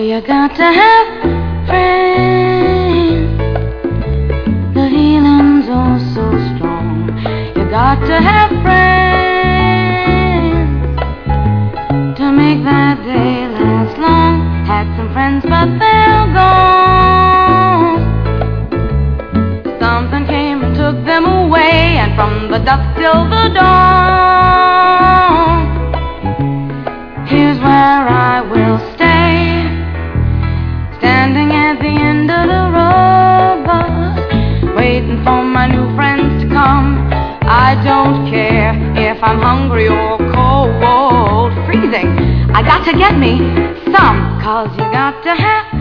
you got to have friends. The healing's oh so strong. You got to have friends to make that day last long. Had some friends, but they're gone. Something came and took them away, and from the dusk till the dawn, here's where I will stay, standing at the end of the road, bus, waiting for my new friends to come. I don't care if I'm hungry or cold, freezing. I got to get me some, 'cause you got to have